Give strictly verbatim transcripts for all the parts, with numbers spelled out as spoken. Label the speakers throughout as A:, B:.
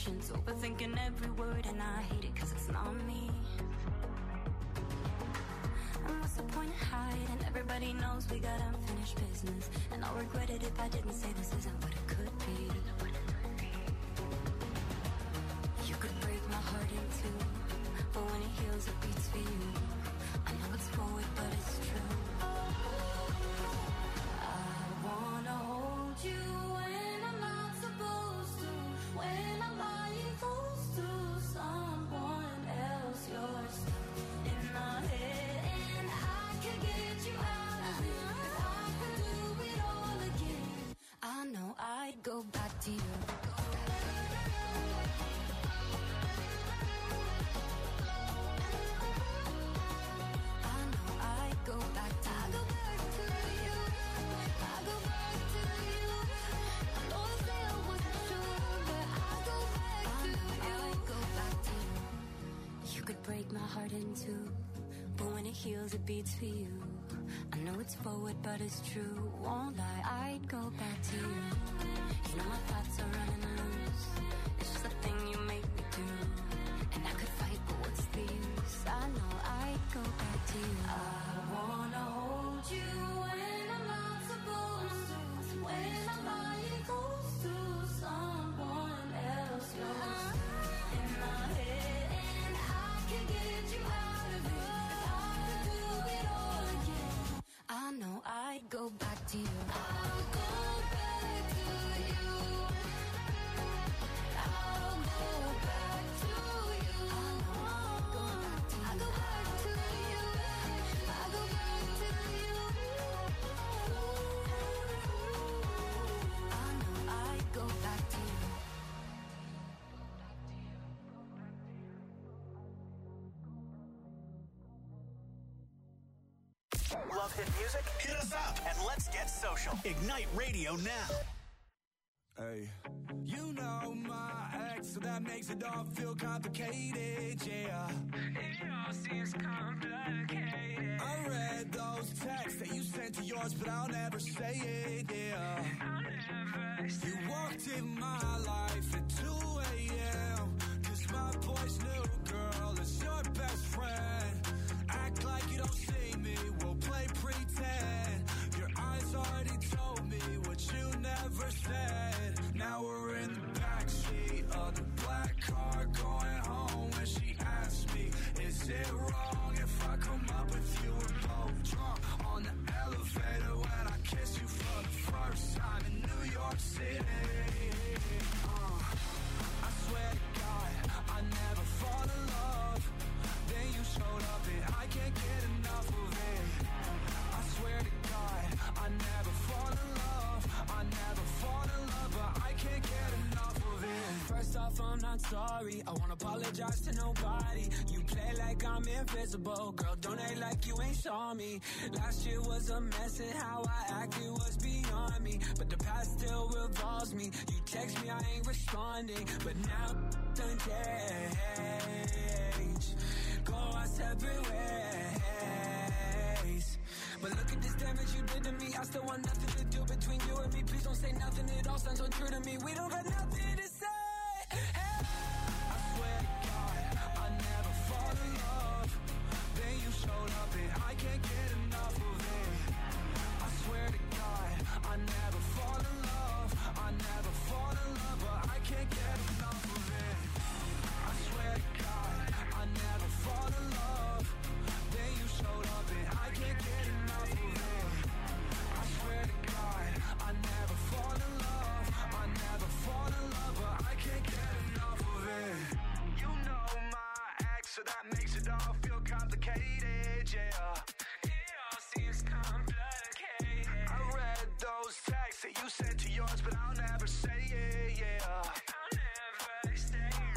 A: patience, overthinking every word, and I hate it cause it's not me. And what's the point of hiding? Everybody knows we got unfinished business, and I'll regret it if I didn't say this isn't what it could be. You could break my heart in two, but when it heals it beats for you. I know it's forward but it's true. I wanna hold you when I'm not supposed to, when I'm lying close to someone else. You're stuck in my head and I could get you out of it. If I could do it all again, I know I'd go back to you. Go back to I go back to you. I go back to you. I know I said I wasn't sure, but I go back to you. I go back to you. You could break my heart in two, but when it heals it beats for you. I know it's forward but it's true. Won't lie, I'd go back to you. You know my thoughts are running loose. It's just a thing you make me do. And I could fight, but what's the use? I know I'd go back to you. I wanna hold you when I'm not supposed to, when I'm lying close to someone else. You're in my head and I can get you out of it. If I could do it all again, I know I'd go back to you. I'll go back to you. I'll go back to you. I know I'll go back to you. I'll go back to you. I'll go back to you. I know I'd go back to you.
B: Love hit music? Hit us up and let's get social. Ignite Radio now.
C: Hey, you know my ex, so that makes it all feel complicated, yeah. It all seems complicated. I read those texts that you sent to yours, but I'll never say it, yeah. I'll never say You walked in my life at two a.m. Cause my boy's new girl is your best friend. Act like you don't see me, we'll play pretend. Your eyes already told me what you never said. Now we're in the backseat of the black car going home. When she asked me, is it wrong if I come up with you? We're both drunk on the elevator when I kiss you for the first time in New York City. uh, I swear to God, I never fall in love. Then you showed up and I can't get enough of it. I swear to God, I never fall in love. I never fall in love, but I can't get enough of it. First off, I'm not sorry. I won't apologize to nobody. You play like I'm invisible. Girl, don't act like you ain't saw me. Last year was a mess and how I acted was beyond me. But the past still revolves me. You text me, I ain't responding. But now done change. Go our separate ways. But look at this damage you did to me. I still want nothing to do between you and me. Please don't say nothing, it all sounds so true to me. We don't got nothing to say. Hey. I swear to God, I never fall in love. Then you showed up and I can't get enough of it. I swear to God, I never fall in love. I never fall in love, but I can't get enough of it. I swear to God, I never fall in love. Then you showed up and I can't get enough of it. I swear to God, I never fall in love. I never fall in love, but I can't get enough of it. You know my ex, so that makes it all feel complicated, yeah. It all seems complicated. I read those texts that you sent to yours, but I'll never say it, yeah. I'll never say it.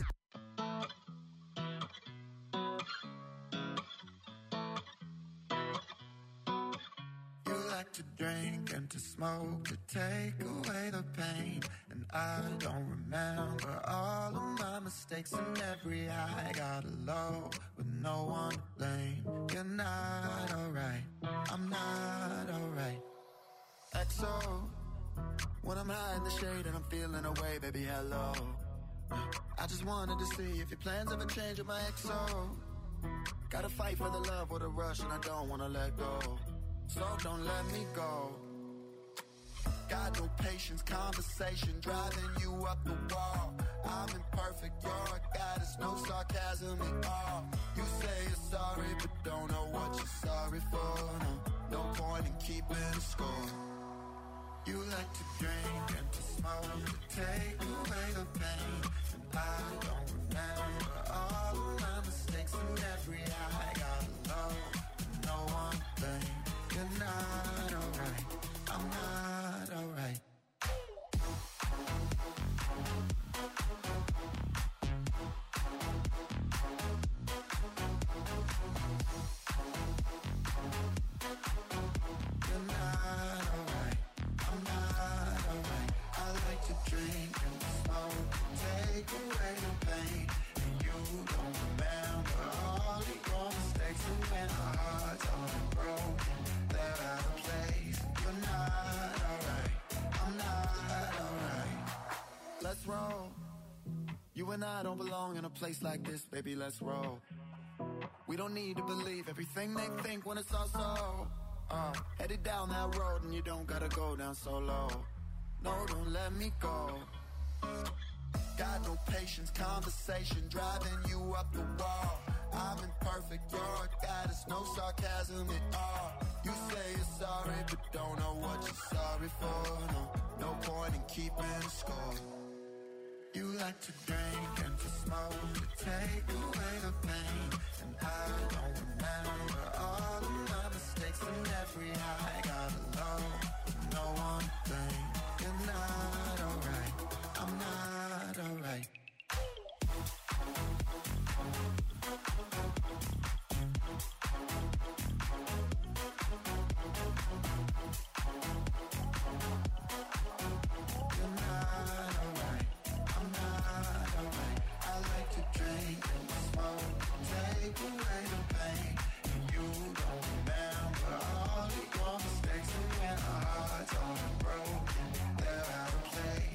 D: Like to drink and to smoke to take away the pain. And I don't remember all of my mistakes and every high. Got low with no one to blame. You're not alright, I'm not alright. X O, when I'm high in the shade and I'm feeling away, baby, hello. I I just wanted to see if your plans ever change with my X O. Gotta fight for the love or the rush, and I don't wanna let go. So don't let me go. Got no patience, conversation driving you up the wall. I'm imperfect, you're a goddess, no sarcasm at all. You say you're sorry, but don't know what you're sorry for. No, no point in keeping score. You like to drink and to smoke to take away the pain. And I don't remember all of my mistakes and every I gotta love. No one thing, you're not alright. I'm not alright. You're not alright. I'm not alright. I like to drink and smoke, take away the pain. And you don't remember all of your mistakes. And when our hearts are broken, they're out of place. You're not alright. I'm not alright. Let's roll. You and I don't belong in a place like this, baby, let's roll. We don't need to believe everything they think when it's all so. Uh, headed down that road and you don't gotta go down so low. No, don't let me go. Got no patience, conversation driving you up the wall. I'm imperfect, you're a goddess, no sarcasm at all. You say you're sorry, but don't know what you're sorry for. No, no point in keeping score. You like to drink and to smoke to take away the pain. And I don't remember all of my mistakes and every high. Gotta love no one thing. You're not alright. I'm not alright. You're not alright. I'm not alright. I like to drink and smoke, take away the pain. And you don't remember all of your mistakes. And when our hearts are broken, they're out of place.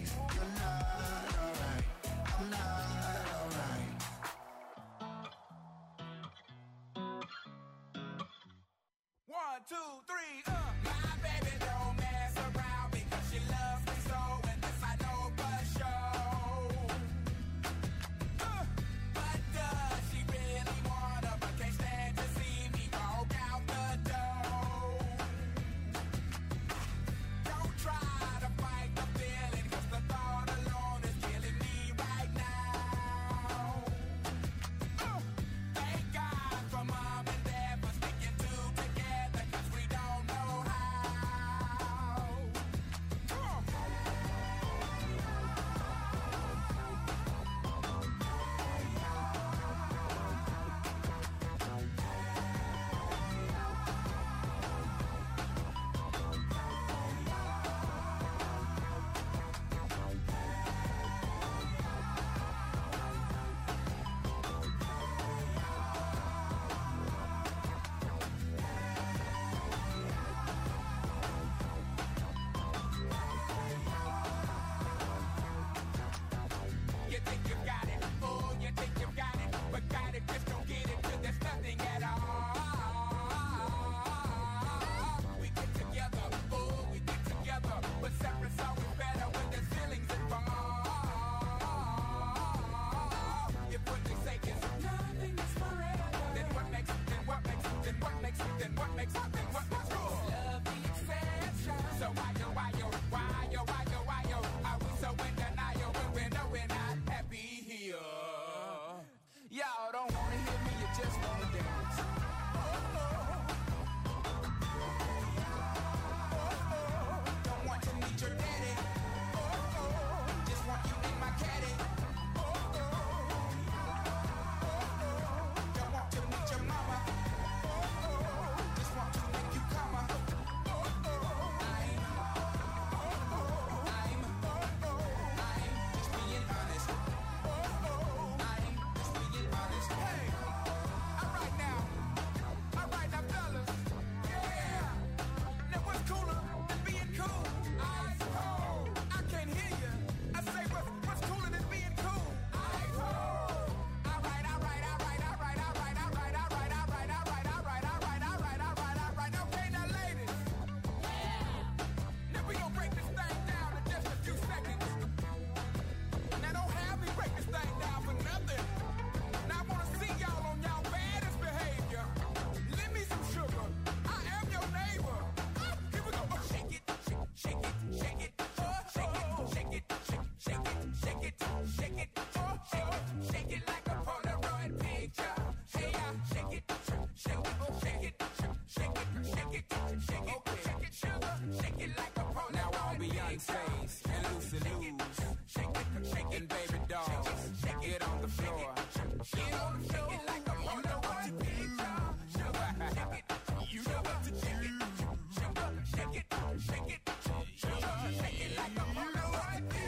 C: Shake it like a you know what to do. Shake it, you know what to do. Shake it, shake it, shake it, shake it like a you know what to do.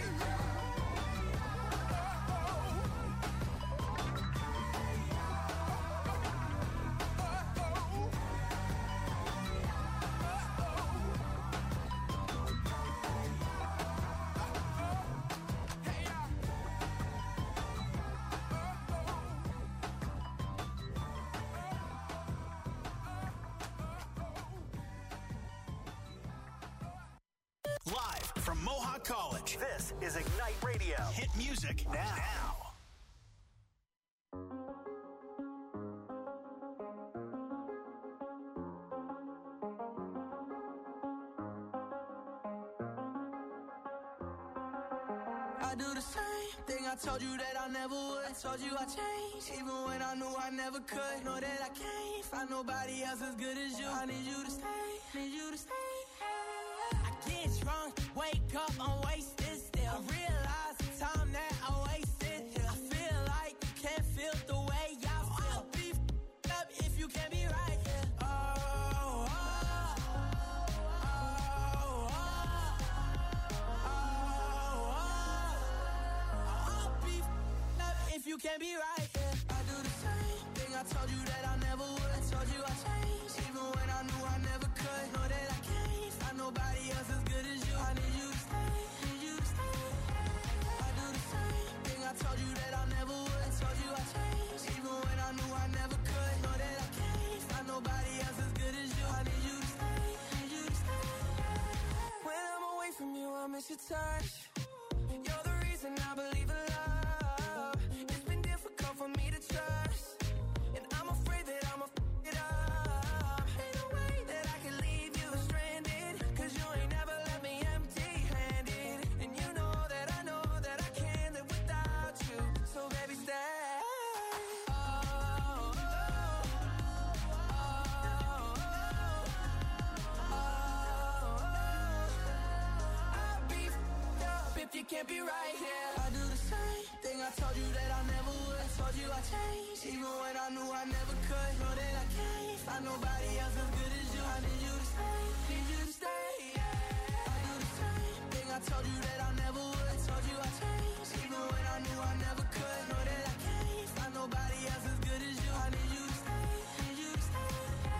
B: Live from Mohawk College, this is Ignite Radio. Hit music now. now.
C: I do the same thing I told you that I never would. I told you I changed, even when I knew I never could. Know that I can't find nobody else as good as you. I need you to stay, need you to stay. I get drunk, wake up, I'm wasted still. I realize the time that I wasted here. I feel like you can't feel the way I feel. I'll be f***ed up if you can't be right here. Oh, oh, oh, oh, oh, oh. I'll be f***ed up if you can't be right here. I do the same thing I told you that I never would. I told you I changed, even when I knew I never could. Know that I can't find nobody else as good as you. I need you to stay, need you to stay. I do the same thing I told you that I never would. I told you I changed, even when I knew I never could. Know that I can't find nobody else as good as you. I need you to stay, need you to stay. When I'm away from you, I miss your touch. You're the reason I believe in love. It's been difficult for me to trust, and I'm afraid that I'ma f*** it up. Ain't no way that I can leave you stranded, cause you ain't never left me empty-handed. And you know that I know that I can't live without you. So baby, stay. Oh, oh, oh, oh, oh. I'll be f***ed up if you can't be right here. I do the same thing I told you that I never would. I told you I changed, even when I knew I never could. Know that I can't find nobody else as good as you. I need you to stay, need you to stay. I do the same thing I told you that I never would. I told you I changed, even when I knew I never could. Know that I can't find nobody else as good as you. I need you to stay, need you to stay.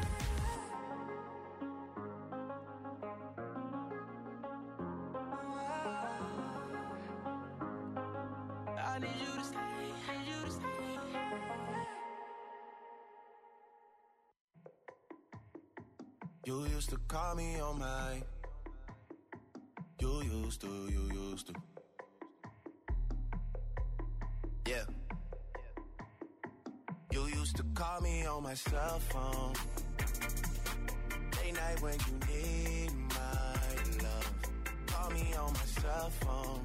C: I need you to stay, need you to stay.
D: You used to call me on my. You used to, you used to. Yeah. You used to call me on my cell phone. Late night when you need my love. Call me on my cell phone.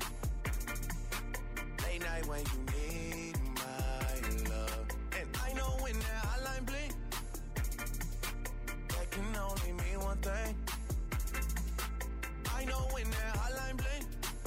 D: Late night when you need my love. And I know when that hotline blink, that can only mean one thing. I know when that hotline blink,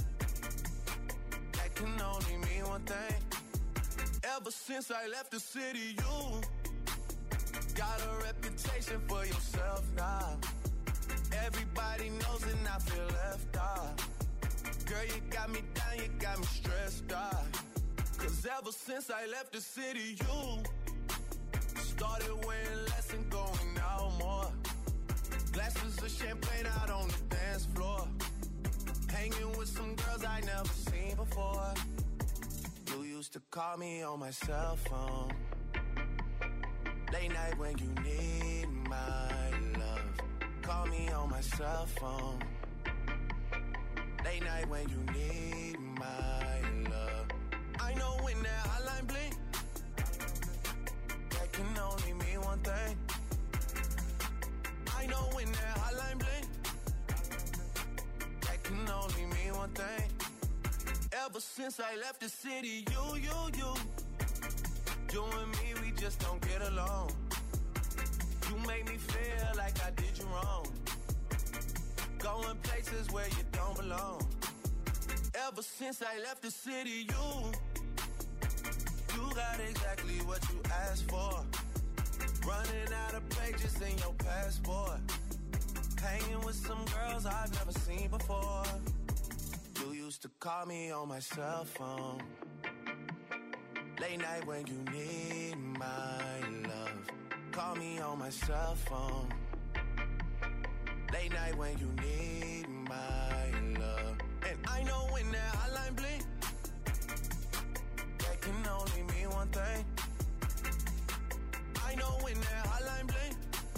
D: that can only mean one thing. Ever since I left the city, you got a reputation for yourself now. Everybody knows and I feel left out. Girl, you got me down, you got me stressed out. Cause ever since I left the city, you started wearing less and going out more. Glasses of champagne out on the dance floor. Hanging with some girls I never seen before. You used to call me on my cell phone. Late night when you need my love. Call me on my cell phone. Late night when you need my love. I know when that hotline blink, that can only mean one thing. I know when that hotline blink, that can only mean one thing. Ever since I left the city, you, you, you, you and me, we just don't get along. You make me feel like I did you wrong. Going places where you don't belong. Ever since I left the city, you, you got exactly
E: Running out of pages in your passport. Hanging with some girls I've never seen before. You used to call me on my cell phone. Late night when you need my love. Call me on my cell phone. Late night when you need my love. And I know when that hotline blink, that can only mean one thing. I know when that hotline blink,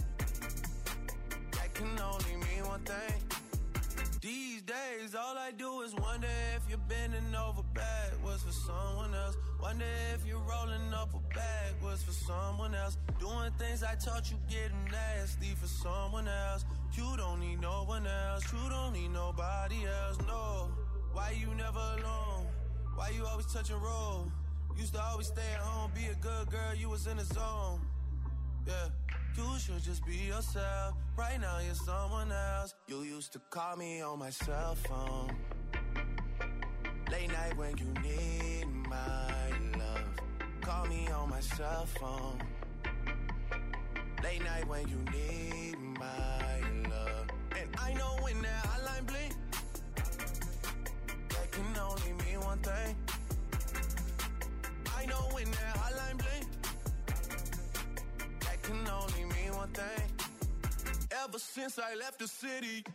E: that can only mean one thing. These days, all I do is wonder if you're bending over backwards for someone else. Wonder if you're rolling up a backwards for someone else. Doing things I taught you, getting nasty for someone else. You don't need no one else. You don't need nobody else, no. Why you never alone? Why you always touch and roll? Used to always stay at home, be a good girl, you was in the zone. Yeah. You should just be yourself. Right now you're someone else. You used to call me on my cell phone. Late night when you need my love. Call me on my cell phone. Late night when you need my love. And I know when that hotline blink, that can only mean one thing. I know when that hotline blink, that can only mean one thing. Ever since I left the city,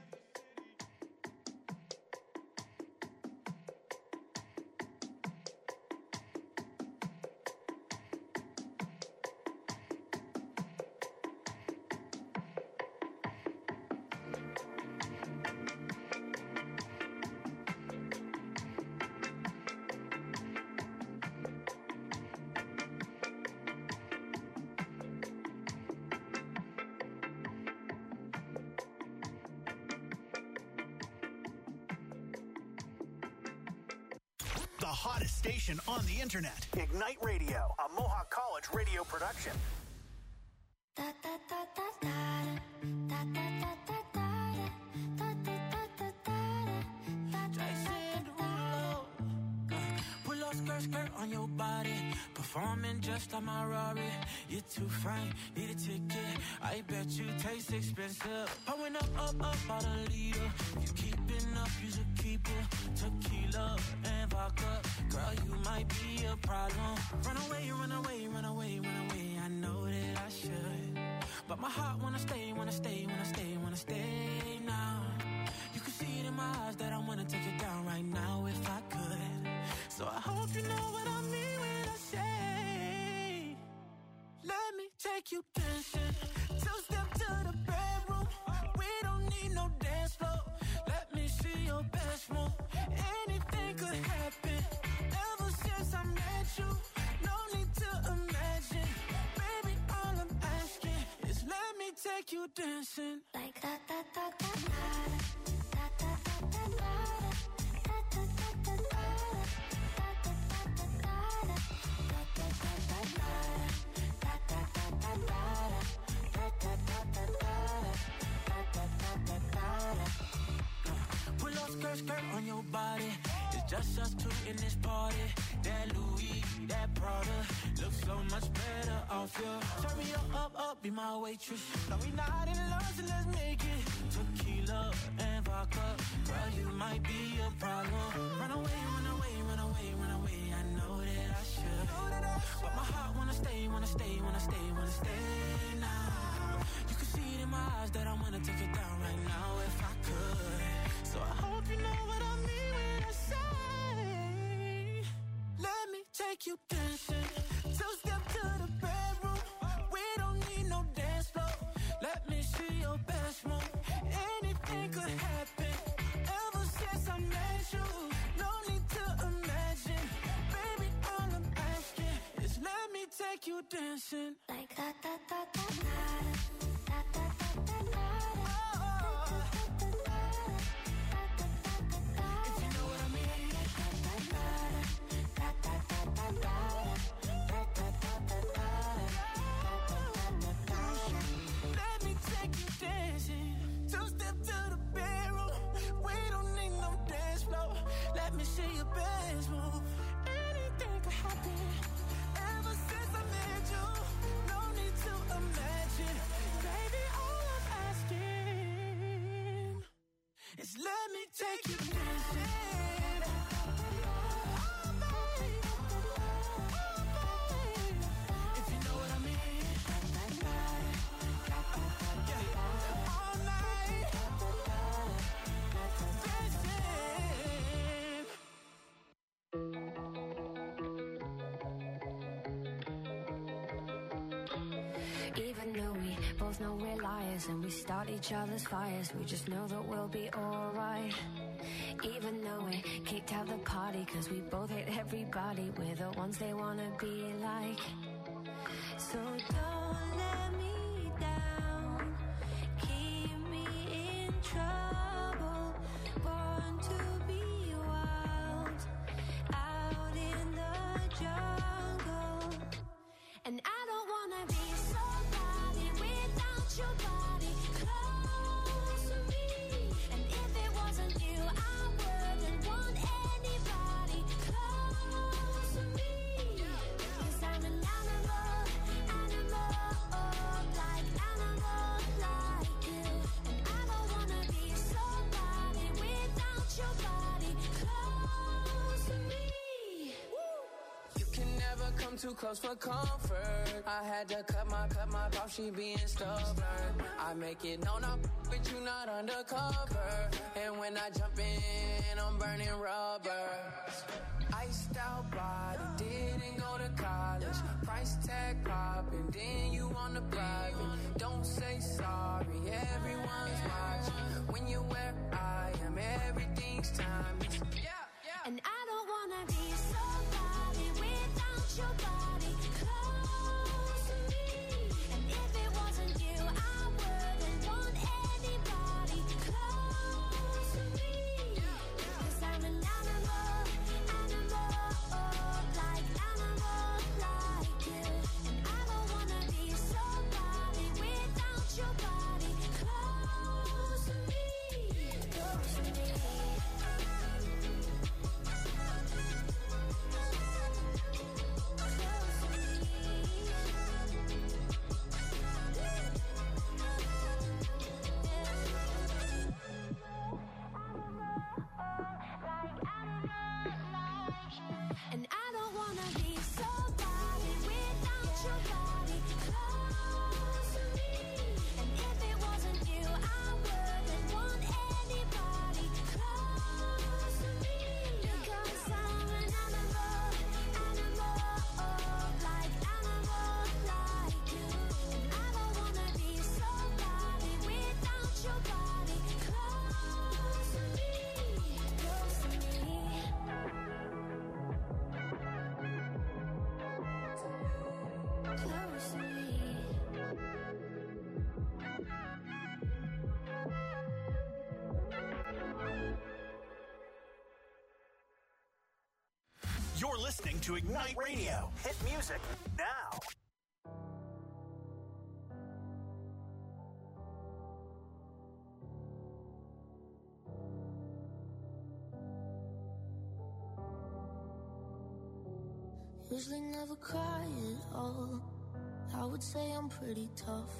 B: the hottest station on the internet. Ignite Radio, a Mohawk College radio production.
A: Da da da da da da da da da da da da da.
F: Pull up skirt, skirt on your body. Performing just like my Rari. You're too fine, need a ticket. I bet you taste expensive. Pouring up, up, up, out a leader. If you keeping up, you should keep it. Tequila and vodka. Girl, you might be a problem. Run away, run away, run away, run away. I know that I should. But my heart wanna stay, wanna stay, wanna stay, wanna stay now. You can see it in my eyes that I wanna take it down right now if I could. So I hope you know what I mean when I say, let me take you dancing. Two step to the bedroom. We don't need no dance floor. Let me see your best move. Anything could happen. Ever since I met you, no need to imagine. Baby, all I'm asking is let me take you dancing.
A: Like da da da da da da da da da da.
F: Pull up skirt, skirt on your body. It's just us two in this party. That Louis, that Prada looks so much better off you. Turn me up, up, up, be my waitress. No, we not in love, so let's make it. Tequila and vodka. Girl, you might be a problem. Run away, run away, run away, run away. I know that I should. But my heart wanna stay, wanna stay, wanna stay, wanna stay now. You can see it in my eyes that I wanna take it down right now if I could. So I hope you know what I mean when I say, let me take you dancing. Two step to the bedroom. We don't need no dance floor. Let me see your best move. Anything could happen. Ever since I met you, no need to imagine. Baby, all I'm asking is let me take you dancing.
A: Like da da da da da da da da da da.
F: Let me take you dancing. Two step to the bedroom. We don't need no dance floor. Let me see your best move. Anything could happen. Ever since I met you, no need to imagine.
A: Even though we both know we're liars and we start each other's fires, we just know that we'll be alright. Even though we kicked out the party cause we both hate everybody, we're the ones they wanna be like. So don't let me down, keep me in trouble, born to be wild, out in the jungle. And I don't wanna be somebody without your body close to me. And if it wasn't you, I wouldn't want anybody close to me. Cause I'm an animal, animal, like animal, like you. And I don't wanna be somebody without your body close to me.
F: You can never come too close for comfort. I had to cut my, cut my off, she being stubborn. I make it known I'm with you, not undercover. And when I jump in, I'm burning rubber. Iced out body, didn't go to college. Price tag popping, then you on the private. Don't say sorry, everyone's watching. When you're where I am, everything's timeless.
A: And I don't wanna be somebody without your body close to me. And if it wasn't you, I wouldn't want anybody close to me. Cause I'm an animal, animal, like animal, like you. And I don't wanna be somebody without your body close to me. Close to me. And I don't wanna be somebody without your body close to me. And if it wasn't you, I wouldn't want anybody close to me. Because I'm an animal, animal, like animal, like you. And I don't wanna be somebody without your body close to me, close to me. Close to me.
B: You're listening to Ignite Radio. Hit music now.
G: Usually never cry at all. I would say I'm pretty tough.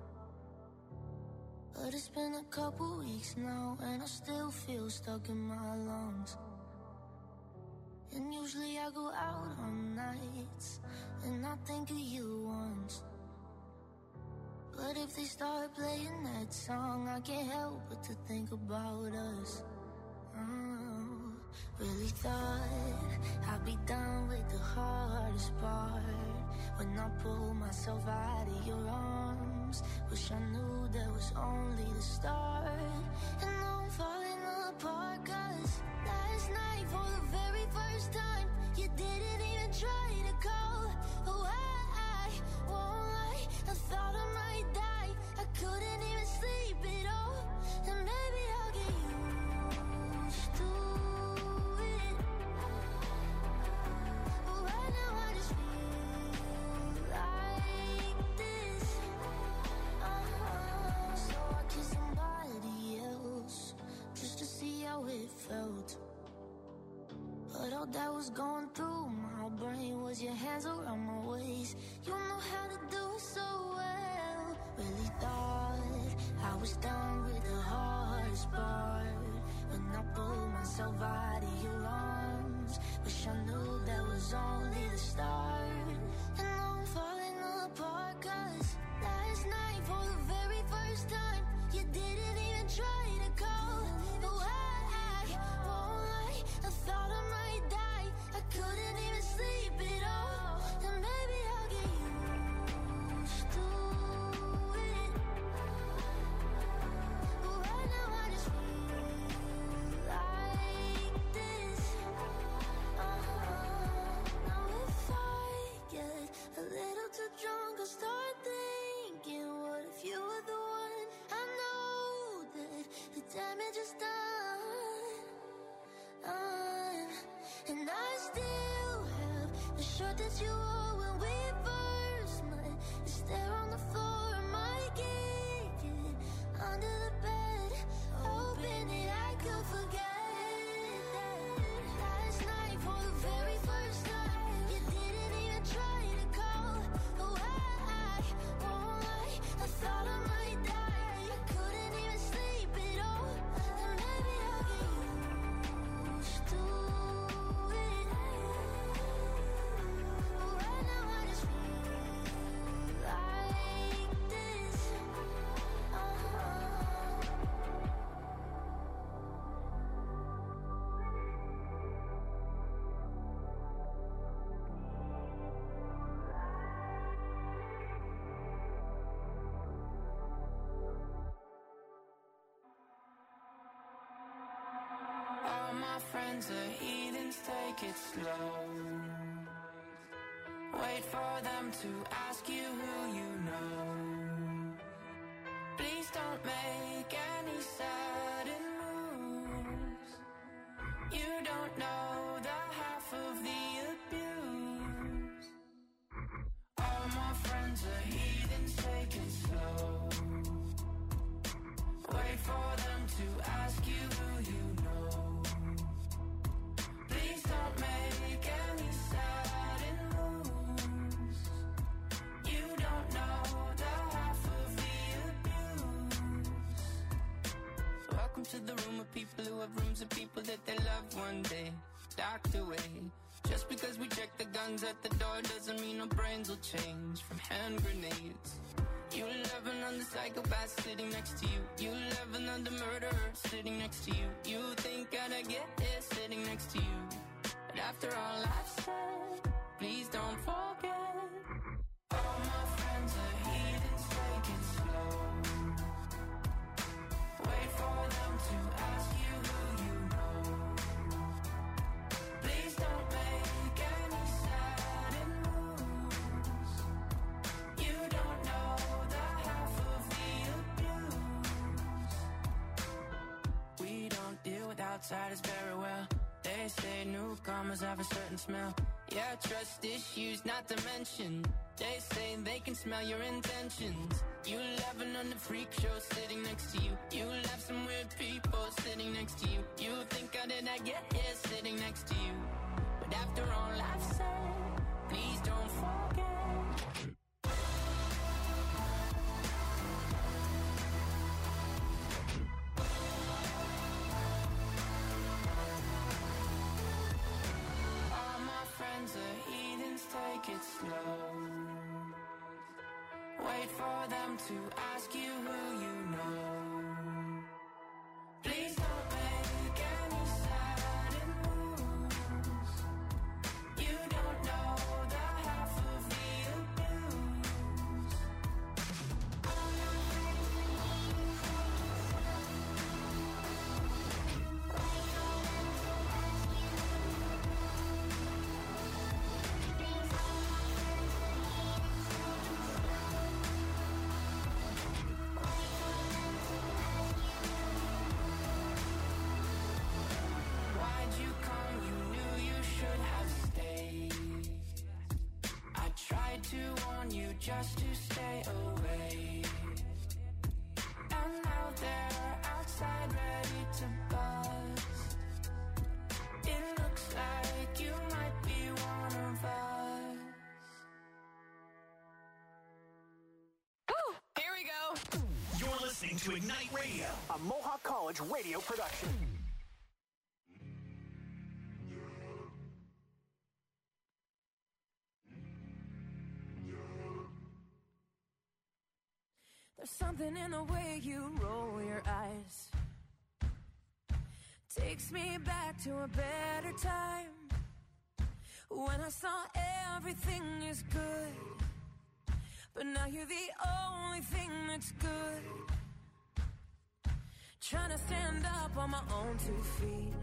G: But it's been a couple weeks now, and I still feel stuck in my lungs. And usually I go out on nights, and I think of you once. But if they start playing that song, I can't help but to think about us. Oh, really thought I'd be done with the hardest part. When I pulled myself out of your arms, wish I knew that was only the start. And now I'm falling apart, cause last night for the very first time, you didn't even try to call. Oh, I, I won't lie, I thought I might die. I couldn't even sleep at all. And maybe I'll get used to it. But right now I just feel like this. Uh-huh. So I kissed somebody else just to see how it felt. But all that was going through my brain was your hands around my waist. You know how to do it so well. Really thought I was done with the hardest part. When I pulled myself out of your arms, wish I knew that was only the start. And now I'm falling apart, cause last night for the very first time, you didn't even try to call. Oh, I, I won't lie, I thought I might die. I couldn't even sleep at all. And maybe I'll get used to
F: friends are heathens, take it slow. Wait for them to ask you who you know. Please don't make any sudden moves. You don't know the half of the abuse. All my friends are heathens, take it slow. Wait for them to ask you who you know. Please don't make any sudden moves. You don't know the half of the abuse. Welcome to the room of people who have rooms of people that they love one day docked away. Just because we check the guns at the door doesn't mean our brains will change from hand grenades. You love another psychopath sitting next to you. You love another murderer sitting next to you. You think I'd get here sitting next to you. But after all I've said, please don't forget. All my friends are heathens, take it slow. Wait for them to ask you who you know. Please don't make any sudden moves. You don't know the half of the abuse. We don't deal with outsiders very well. They say newcomers have a certain smell. Yeah, trust issues not to mention. They say they can smell your intentions. You laughing on the freak show sitting next to you. You laugh some weird people sitting next to you. You think how did I get here sitting next to you? But after all I've said, please don't forget. All my friends are heathens, take it slow. Wait for them to ask you who you know. Please don't make any sudden moves. You don't know the half of the abuse. Why'd you come? You knew you should have stayed. I tried to warn you just to stay away. And now they're outside ready to buzz. It looks like you might be one of us.
H: Ooh, here we go.
B: You're listening to Ignite Radio, a Mohawk College radio production.
I: There's something in the way you roll your eyes. Takes me back to a better time, when I saw everything is good. But now you're the only thing that's good. Trying to stand up on my own two feet.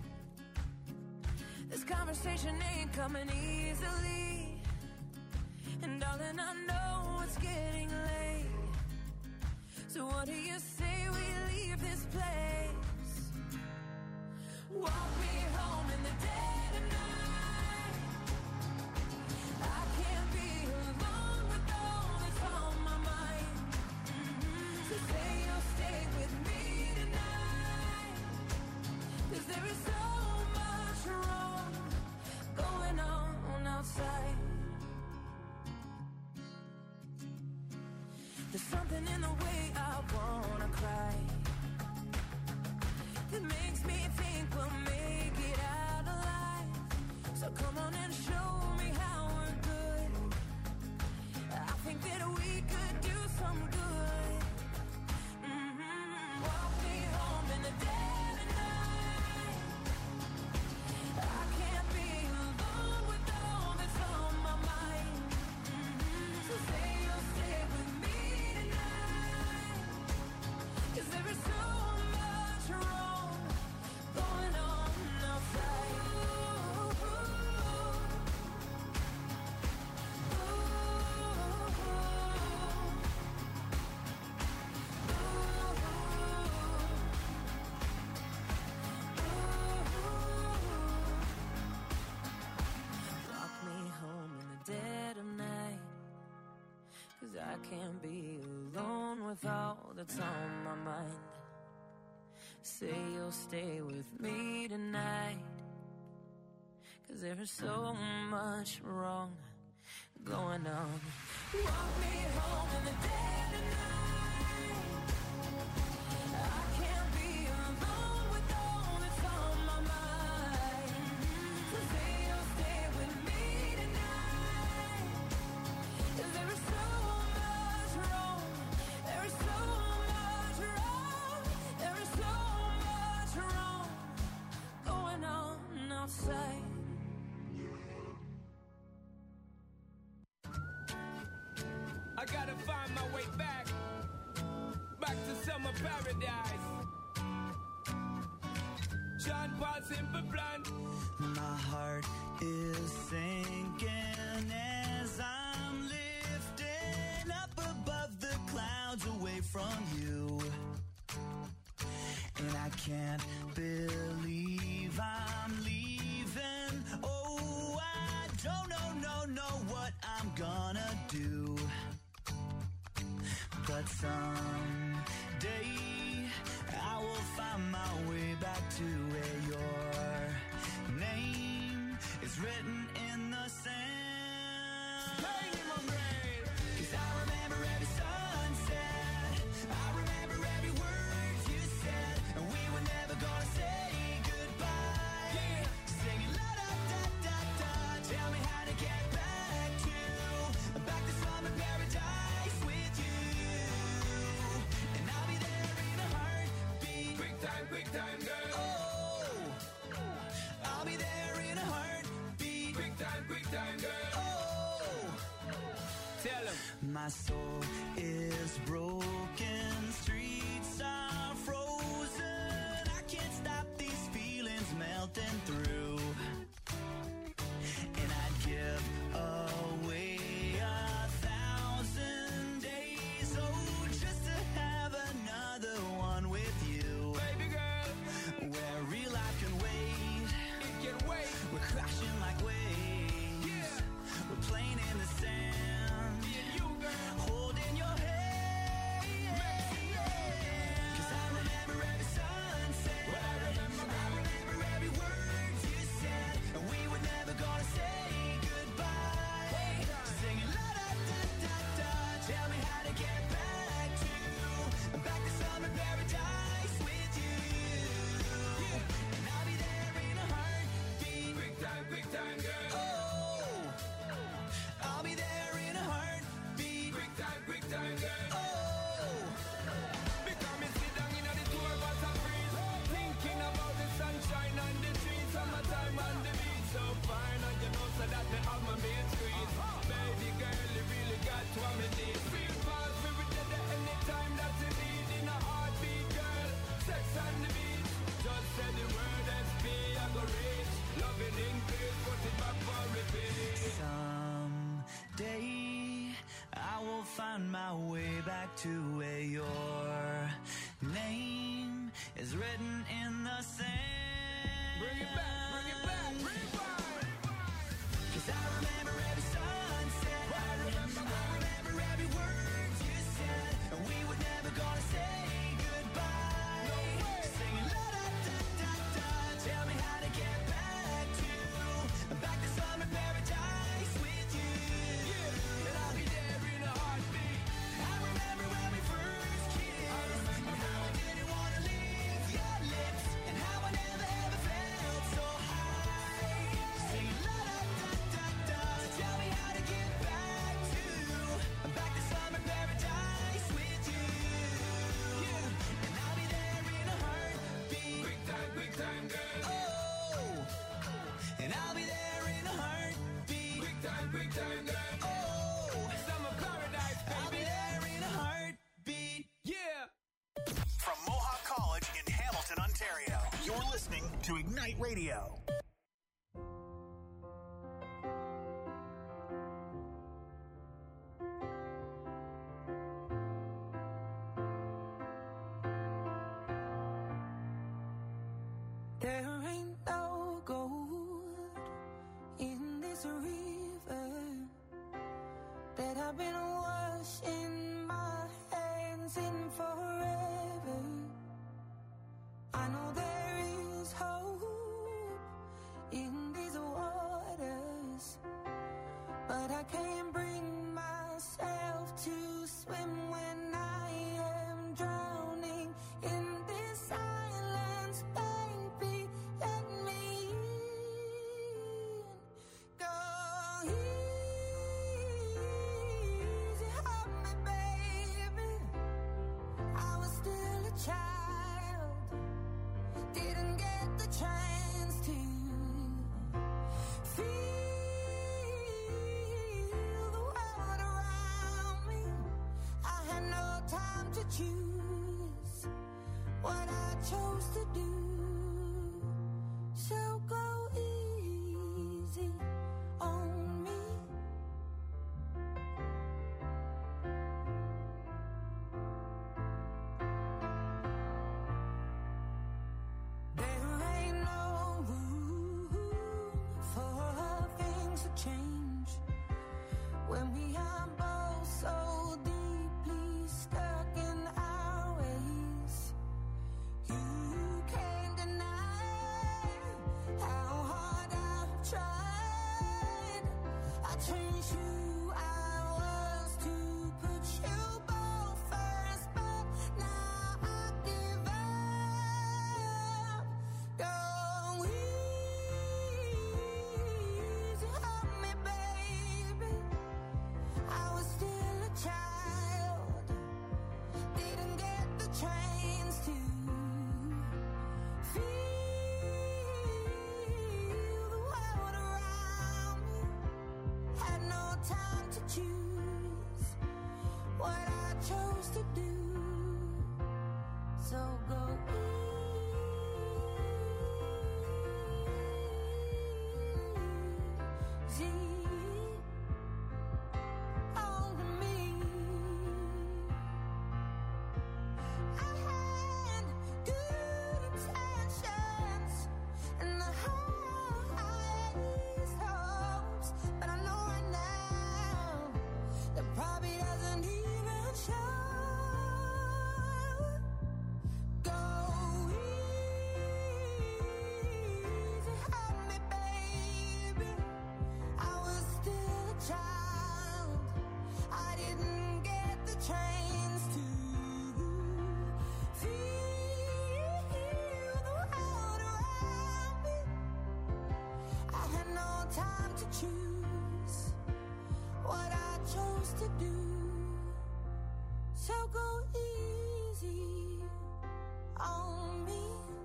I: This conversation ain't coming easily. And darling, I know it's getting late. So what do you say we leave this place? Walk me home in the dead of night. I can't be alone with all that's on my mind. Mm-hmm. So say you'll stay with me tonight. 'Cause there is so much wrong going on outside. There's something in the way I wanna cry that makes me think we'll make it out alive. So come on and show me how we're good. I think that we could do some good. Mm-hmm. Walk me home in the dead of night. I can't be alone with all that's on my mind. Mm-hmm. So say you'll stay with me tonight. 'Cause there is so much wrong going on outside. I can't be alone with all that's on my mind. Say you'll stay with me tonight, 'cause there is so much wrong going on. Walk me home in the dead of night. I can't be alone with all that's on my mind. So say you'll stay with me tonight, 'cause there is so much wrong. There is so much wrong. There is so much wrong going on outside.
C: I gotta find my way back, back to summer paradise. John Paul Simple Plan.
J: My heart is sinking as I'm lifting up above the clouds away from you. And I can't believe I'm leaving. Oh, I don't know, no, know what I'm gonna do. But someday I will find my way back to where your name is written in the sand. Cause I remember every sunset, I remember every word you said, and we were never gonna say goodbye. Yeah. Singing la da da da da, tell me how to get back to, back to summer paradise with you. And I'll be there in a heartbeat.
C: Quick time, quick time, girl.
J: Oh, I'll be there in a heartbeat.
C: Quick time, quick time, girl.
J: Oh,
C: Tell him.
J: my soul is broken, streets are frozen. I can't stop these feelings melting through. And I'd give away a thousand days, oh, just to have another one with you.
C: Baby girl,
J: Where real life can wait,
C: it can wait.
J: we're crashing like waves.
C: Yeah.
J: We're playing in the sand,
C: Me and you, girl.
J: holding your hand. Cause I remember every sunset,
C: What I remember,
J: I remember every word you said, and we were never gonna say goodbye. Singing la da da da da, tell me how to get back to, back to summer paradise with you. And I'll be there in a heartbeat.
C: Quick time, quick time, girl.
J: Oh, I'll be there in a heartbeat.
C: Quick time, quick time, girl.
J: Oh,
C: Because me sit down in the tour bus and breeze, thinking about the sunshine and the trees, summertime and the beach. So fine, and you know so that they have my main squeeze. Baby girl, you really got what me need. Feel fast, we will do that anytime that you need. In a heartbeat, girl, sex on the beach. Just say the word S P, I go reach. Loving in peace, put it back for repeat.
J: someday I will find my way back to where your name is written in the sand.
C: Bring it back, bring it back, rewind.
J: Cause I remember every sunset,
C: I remember,
J: I remember every word you said, and we were never gonna say goodbye.
C: No way.
J: Singing la da da da da, tell me how to get back to, back to summer paradise with you.
C: Yeah, and I'll be there in a heartbeat.
J: I remember when we first kissed,
C: I remember,
J: and how I didn't wanna leave your lips, and how I never ever felt so high. Singing la da da da da, tell me how to get back to, back to summer paradise with you. And I'll be there in a heartbeat.
C: Quick time, quick time, girl.
J: Oh, and I'll be there in a heartbeat.
C: Quick time, quick time, girl.
J: Oh,
C: Summer paradise,
J: I'll be
C: baby.
J: there in a heartbeat.
C: Yeah.
B: From Mohawk College in Hamilton, Ontario, you're listening to Ignite Radio.
I: There ain't no gold in this river that I've been washing
F: once and forever. I know there is hope in these waters, but I can't bring myself to swim when I am drowning in this silence. Baby, let me in. Go easy on me, baby. I was still a child, didn't get the chance to feel the world around me. I had no time to choose what I chose to do. So go easy on me. There ain't no room for things to change when we are both so deeply stuck in our ways. You can't deny how hard I've tried. I changed who I was to put you both first, but now I give up. Go easy on me, baby. I was still a child, didn't get the chance to feel the world around me. Had no time to choose what I chose to do. So go easy on me. I had good intentions and the highest hopes, but I know right now that probably doesn't even show. Go easy on me, baby. I was still a child, I didn't get the chance to feel the world around me. I had no time to choose what I chose to do. So go easy on me.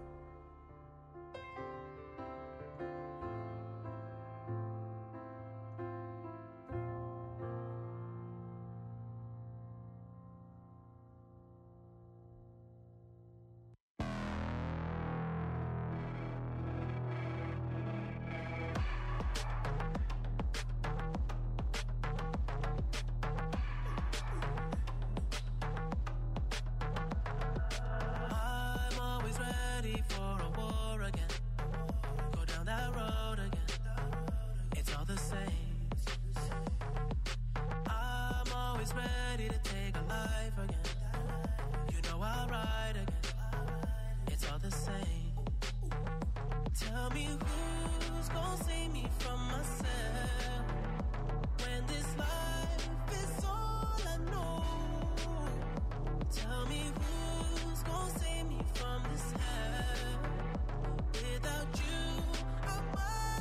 E: I'm always ready for a war again. Go down that road again. It's all the same. I'm always ready to take a life again. You know I'll ride again. It's all the same. Tell me who's gonna save me from myself when this life is all I know. Tell me who's gonna save me from this hell. Without you, I'm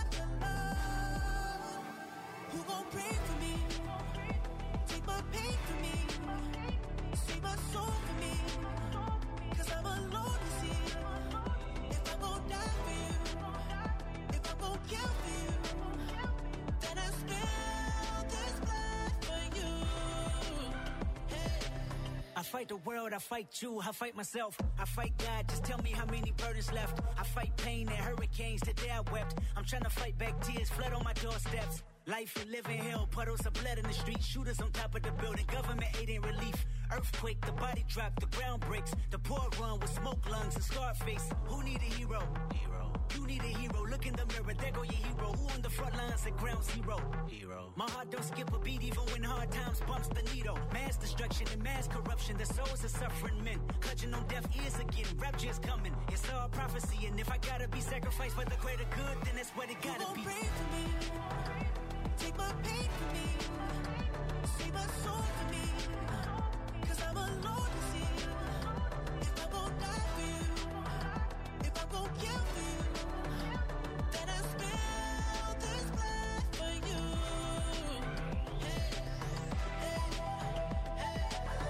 E: alone. Who gon' pray for me? Take my pain for me. Save my soul for me. Cause I'm alone to see. If I'm gon' die for you, if I'm gon' kill for you, then I spill this blood for you. Hey.
K: I fight the world, I fight you, I fight myself, I fight God, just tell me how many burdens left. I fight pain and hurricanes, the day I wept. I'm trying to fight back tears, flood on my doorsteps. Life and living hell, puddles of blood in the street, shooters on top of the building, government aid ain't relief. Earthquake, the body drop, the ground breaks. The poor run with smoke lungs and scarred face. Who need a hero? Hero. You need a hero. Look in the mirror, there go your hero. Who on the front lines at ground zero? Hero. My heart don't skip a beat even when hard Hard times bumps the needle. Mass destruction and mass corruption. The souls of suffering men. Clutching on deaf ears again. Rapture's coming. It's all prophecy. And if I gotta be sacrificed for the greater good, then that's what it gotta be.
L: Pray for me. Take my pain for me. Save my soul for me. Cause I'm alone to see. If I won't die for you. If I won't kill for you. Then I spill this blood for you. Hey, hey, hey.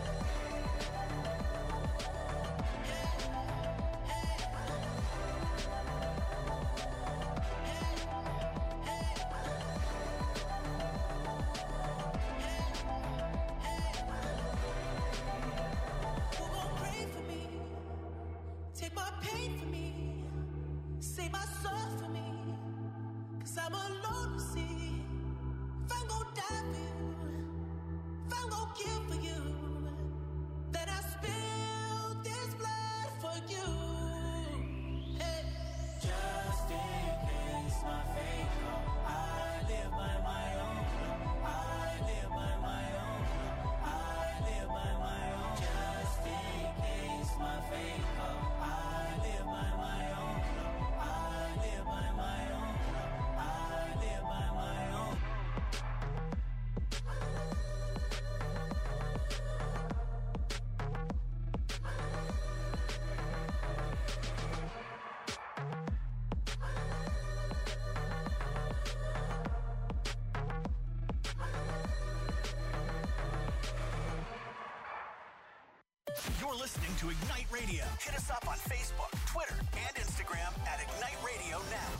L: Who gon' pray for me? Take my pain for me. Save my soul for me. Cause I'm alone to see. If I'm gon' die for you. If I'm gon' kill for you. Then I spill this blood for you. Hey.
F: Just in case my fate come, I live by my own. I live by my own. I live by my own. Just in case my fate come, I live by my own. I live by my own. I live by my own.
B: You're listening to Ignite Radio. Hit us up on Facebook, Twitter, and Instagram at Ignite Radio Now.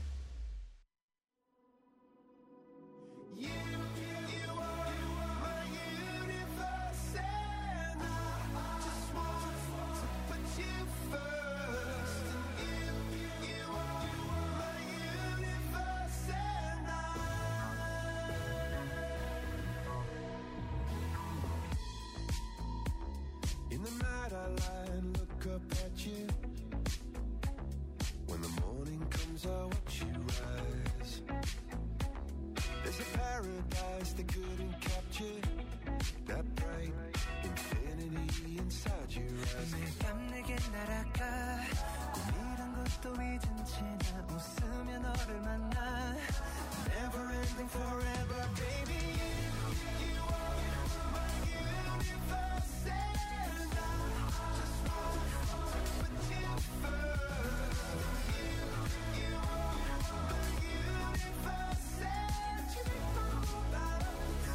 C: You, you are my universe, and I just want to put you first. You, you are my universe, and I. In the night I lie and look up at you. When the morning comes I watch you rise. There's a paradise they couldn't capture. That bright infinity inside your eyes.
L: 매일 밤 내게 날아가 꿈이란 것도 잊은 채 나 웃으며 너를 만나
C: Never ending forever, baby. You are my universe, and I just want to put you first. You, you are my universe, and you make my whole life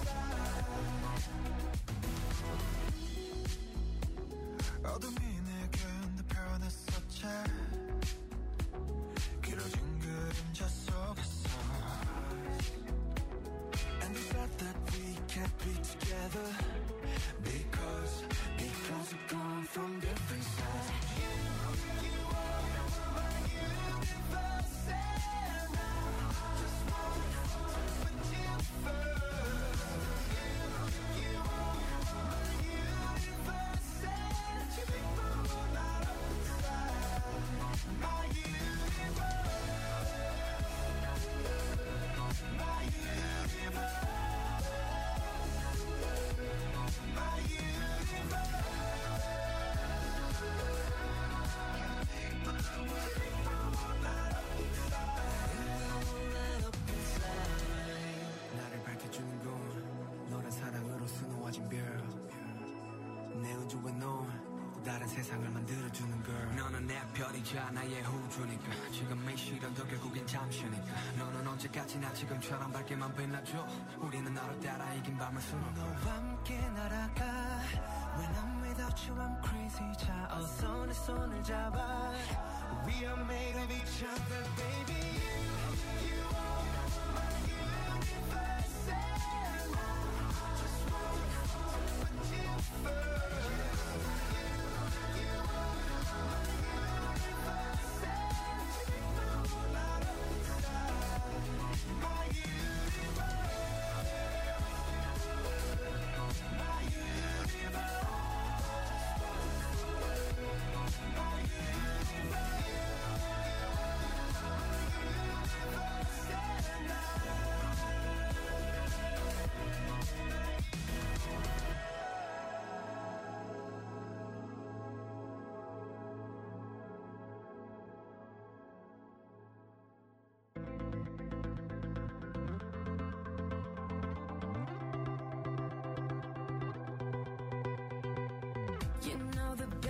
C: inside. 어둠이 내겐 더 변했었지. 길어진 그림자 속에서. And the fact that we can't be together because because we've gone from different sides. You, you are my universe, and I just want to put you first. You, you are my universe, and you make my whole life inside. My universe, my universe. My
L: 나를 밝혀주는 건 너란 사랑으로 수놓아진 별. 내 우주에 넌 또 다른 세상을 만들어주는 걸. 너는 내 별이자 나의 우주니까. 지금 이 시련도 결국엔 잠시니까. 너는 언제까지나 지금처럼 밝게만 빛나줘. 우리는 너를 따라 이긴 밤을 수놓고 너와 함께 날아가. When I'm without you I'm crazy. 자 어서 내 손을 잡아. We are made of each other, baby. You are my universe, and I just want to put you first. You, you are my universe, and you make my whole life inside. My universe, my universe. My universe.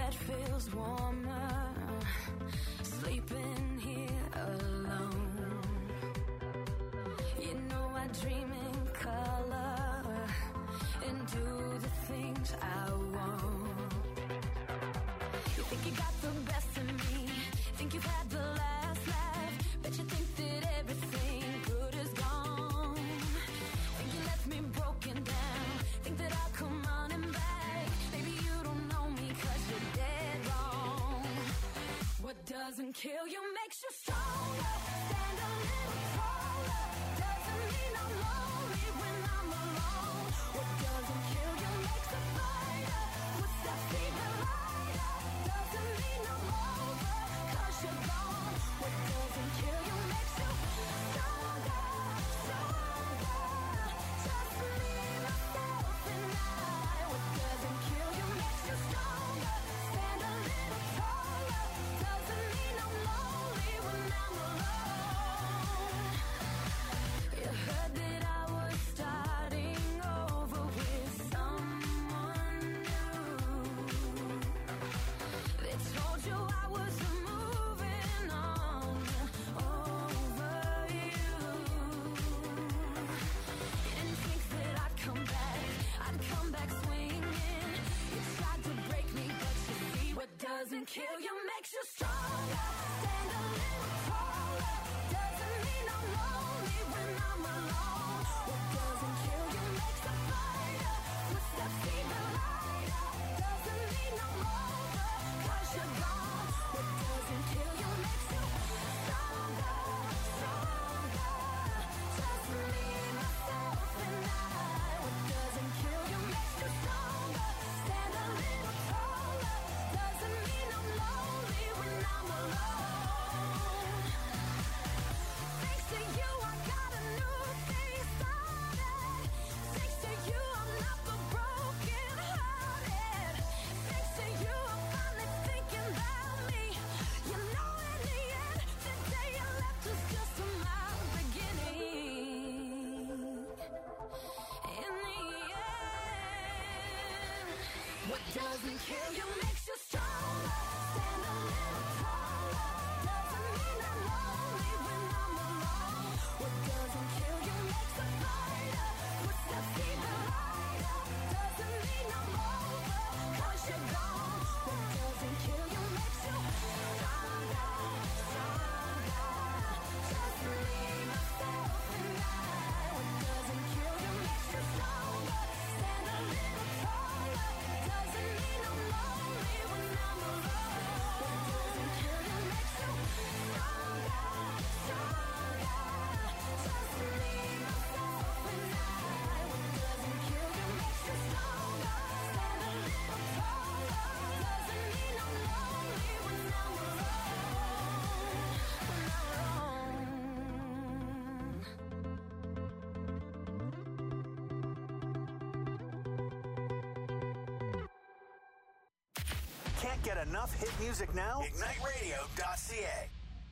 I: bed feels warmer, sleeping here alone. You know I dream in color and do the things I want. You think you got the best of me, think you've had the last laugh, bet you think that everything good is gone. Think you left me broken down, think that I'll come running back. Maybe you don't know me 'cause you're dead wrong. What doesn't kill you makes you stronger. Stand a little taller. Doesn't mean I'm lonely when I'm alone. What doesn't kill you makes a fighter. Puts that fever lighter. Doesn't mean I'm over 'cause you're gone. What doesn't kill you makes you stronger, stronger. Just me, myself, and I. What doesn't kill you makes you stronger. Stand a little taller. Doesn't mean I'm lonely when I'm alone. You heard that I was starting over with someone new. They told you I was moving on over you. You didn't think that I'd come back, I'd come back swinging. You tried to break me, but you see what doesn't kill you makes you stronger. Stand a little taller. Doesn't mean I'm lonely when I'm alone. What doesn't kill you makes a fighter. Puts that fever lighter. Doesn't mean I'm over 'cause you're gone. What doesn't kill you makes you stronger, stronger. Just me, myself, and I. What doesn't kill you makes you stronger. Stand a little taller. Doesn't mean I'm lonely when I'm alone. Thanks to you, I got a new thing started. Thanks to you, I'm not the broken hearted. Thanks to you, I'm finally thinking about me. You know, in the end, the day you left was just my beginning. In the end, what doesn't kill you makes you stronger. Stand a little taller. Doesn't mean I'm lonely when I'm alone. What doesn't kill you makes a fighter. Puts that fever lighter. Doesn't mean I'm over 'cause you're gone. What doesn't kill you makes you stronger, stronger. Just me, myself, and I. What doesn't kill you makes you stronger. Stand a little taller. Doesn't mean I'm lonely when I'm alone. What doesn't kill you makes you stronger, stronger. Just me, myself, and I. What doesn't kill you makes you stronger. Stand a little taller. Doesn't mean I'm lonely when I'm alone. When I'm alone.
B: Can't get enough hit music now? Ignite Radio dot C A.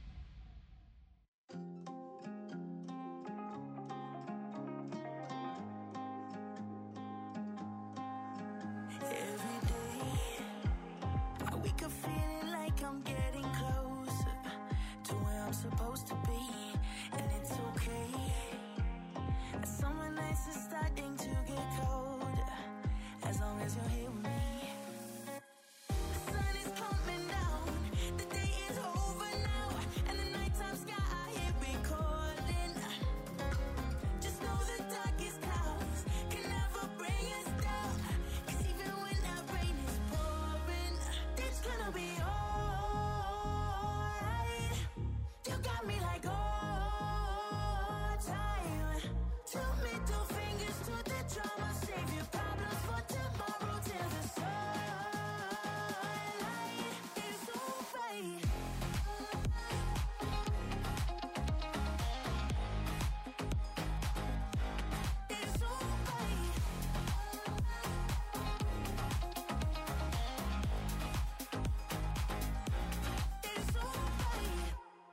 F: Every day, I wake up feeling like I'm getting closer to where I'm supposed to be, and it's okay. Summer nights are starting to get colder, as long as you're here with me. The sun is coming down, the day is over now, and the nighttime sky here be calling. Just know the darkest clouds can never bring us down, 'cause even when that rain is pouring, it's gonna be alright. You got me like all time. Two middle fingers to the drama, save your problems for tomorrow till the sunlight is alright. It's alright. It's alright.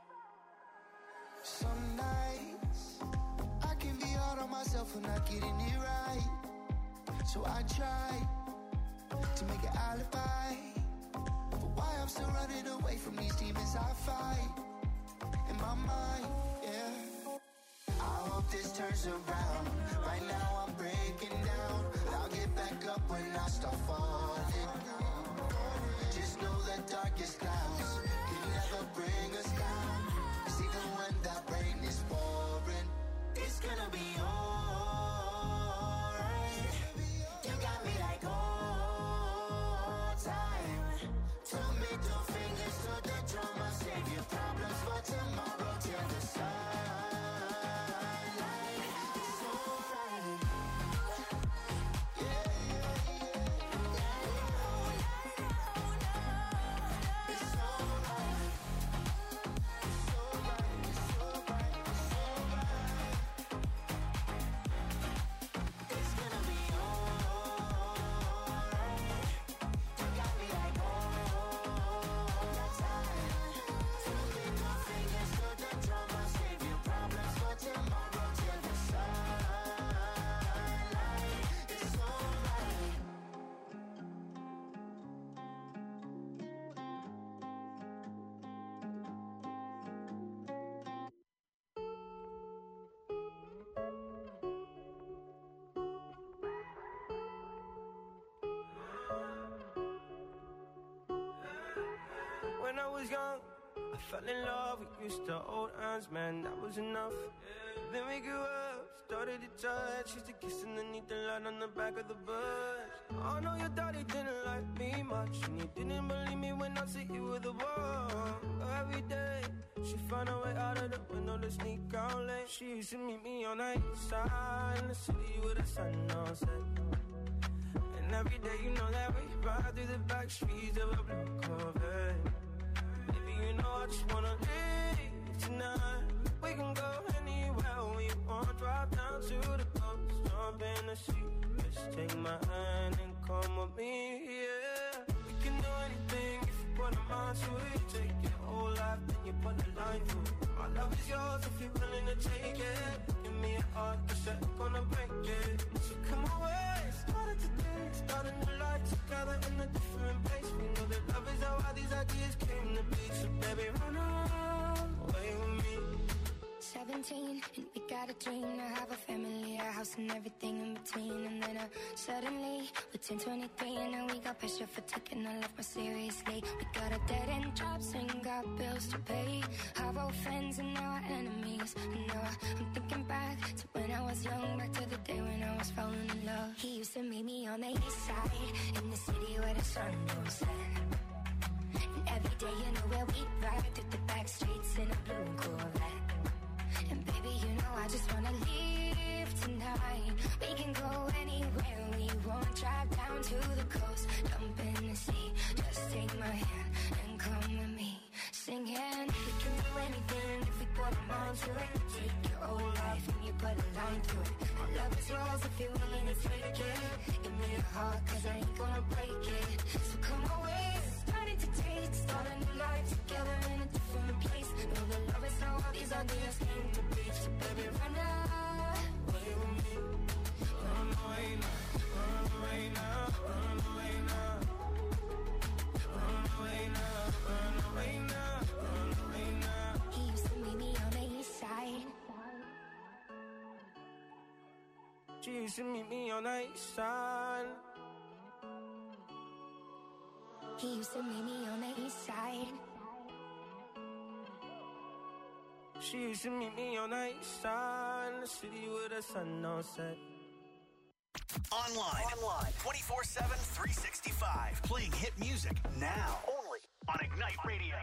D: Some nights I can be hard on myself for not getting it right. So I try to make an alibi. why I'm still running away from these demons I fight in my mind, yeah. I hope this turns around. Right now I'm breaking down, but I'll get back up when I start falling. Just know the darkest clouds can never bring us down. 'Cause even when that rain is pouring, it's gonna be alright. You got me like old time. Two middle fingers to the drum. I'll save your problems for tomorrow till the sunlight. It's alright. Yeah, yeah, yeah. It's alright. It's alright. It's alright. It's alright. It's gonna be alright. You got me like old time. Two middle fingers to the drum. I'll save your problems for tomorrow till the sunlight. It's alright.
E: When I was young, I fell in love. We used to hold hands, man, that was enough. Then we grew up, started to touch. Used to kiss underneath the light on the back of the bus. I know your daddy didn't like me much, and he didn't believe me when I said you were the one. Every day, she found a way out of the window to sneak out late. She used to meet me on the east side in the city with the sun on set. And every day, you know that we ride through the back streets of a blue Corvette. Baby, you know I just wanna leave tonight. We can go anywhere we want. Drive down to the coast, jump in the sea. Just take my hand and come with me, yeah. We can do anything if you put a mind to it. Take your whole life, then you put a line through it. My love is yours if you're willing to take it. Give me a heart, 'cause I'm gonna break it. So come away, started today, starting the life together in a different place. We know that love is how all these ideas came to be. So baby, run away with me.
G: seventeen, and we got a dream to have a family, a house and everything in between. And then uh, suddenly, we're ten, twenty-three, and now we got pressure for taking our life more seriously. We got a dead-end jobs and got bills to pay. Our old friends and now our enemies. And now I, I'm thinking back to when I was young, back to the day when I was falling in love. He used to meet me on the east side, in the city where the sun goes set. And every day, you know where we ride through the back streets in a blue Corvette. And baby, you know I just wanna leave tonight. We can go anywhere we want. Drive down to the coast, jump in the sea. Just take my hand and come with me. Singing, we can do anything if we put our mind to it. Take your whole life and you put a line through it. My love is yours if you're willing to take it. Give me a heart, 'cause I ain't gonna break it. So come away, starting to taste. Start a new life together in a different place. Know that love is how all these ideas came to be. So baby, run away with me.
E: Run away now, run away now, run away now. Run away now, run away now, run away now.
G: He used to meet me on the east side.
E: She used to meet me on the east side.
G: He used to meet me on the east side.
E: She used to meet me on the east side in the city with the sun on set.
B: Online. Online. twenty-four seven, three sixty-five. Playing hit music now. Only on Ignite Radio.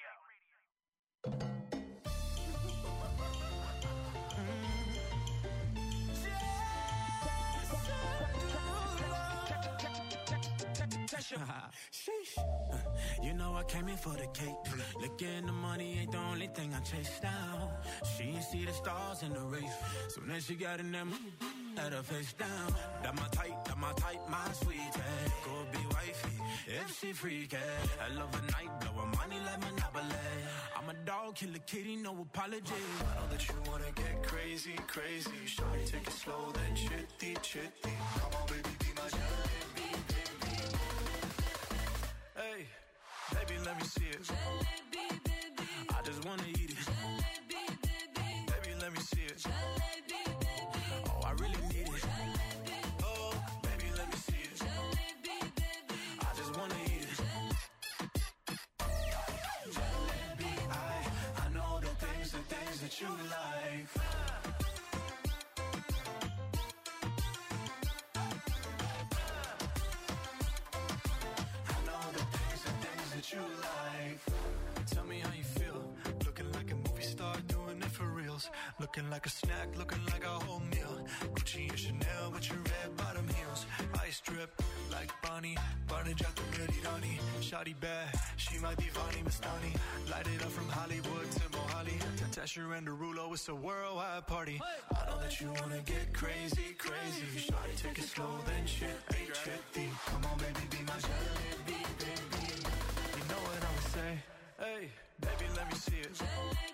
F: Sheesh. You know I came in for the cake. Looking the money ain't the only thing I chase down. She ain't see the stars in the race. Soon as she got in them, had her face down. That my type, that my type, my sweetie. Go be wifey if she freaky. I love a night, blowin' money like Monopoly. I'm a dog, kill a kitty, no apology.
M: I know that you wanna get crazy, crazy. Shawty, take it slow, then chitty, chitty. Come on, baby, be my jalebi, baby. Hey, baby,
E: me see it.
I: Jalebi, baby.
E: I just wanna eat it.
I: Jalebi, baby.
E: Baby, let me see it.
I: Jalebi, baby.
E: Oh, I really need it.
I: Jalebi.
E: Oh, baby, let me see it.
I: Jalebi, baby.
E: I just wanna eat it.
M: Jalebi, I, I know the things, the things that you like. I know the things, the things that you like.
E: Tell me how you feel. Looking like a movie star, doing it for reals. Looking like a snack, looking like a whole meal. Gucci and Chanel with your red bottom heels. Ice drip like Bonnie, Barney Jack the Ready Donnie. Shawty bad, she my divani Mastani. Light it up from Hollywood to Mohali. Tasha and Derulo, it's a worldwide party.
M: I know that you wanna get crazy, crazy. Shawty, take it slow, then chitty, chitty. Come on, baby, be my jalebi, baby.
E: You know what I would say? Hey, baby, let me see it.
I: Jalebi,